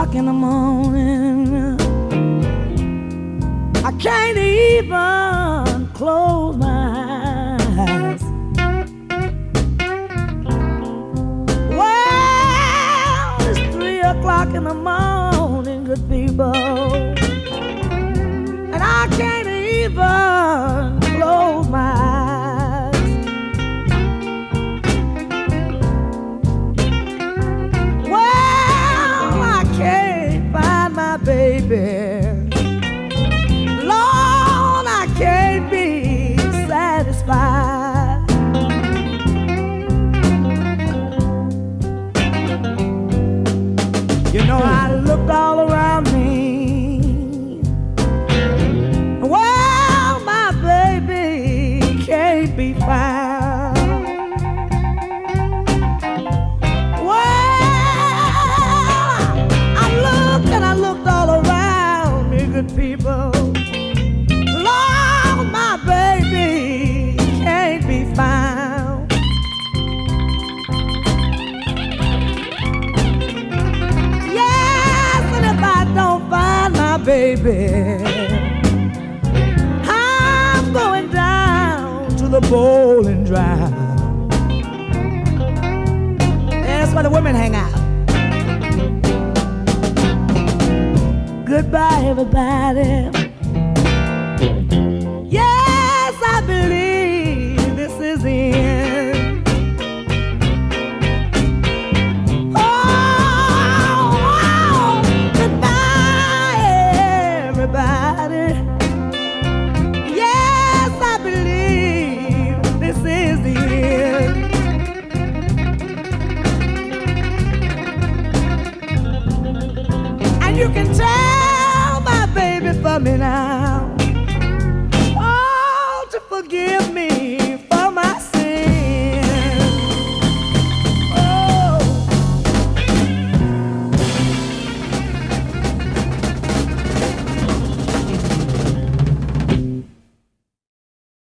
o'clock in the morning. I can't even close my eyes. Well, it's 3 o'clock in the morning, good people, and I can't even close my eyes. Well, I can't find my baby. Lord, I can't be satisfied. You know, I looked all around me. Well, my baby can't be found. Well, I looked and I looked all around me, good people. Lord, my baby can't be found. Yes, and if I don't find my baby, I'm going down to the bowling drive. That's where the women hang out. Goodbye, everybody. Yes, I believe this is the end. Oh, goodbye, everybody. Yes, I believe this is the end. And you can tell my baby for me now.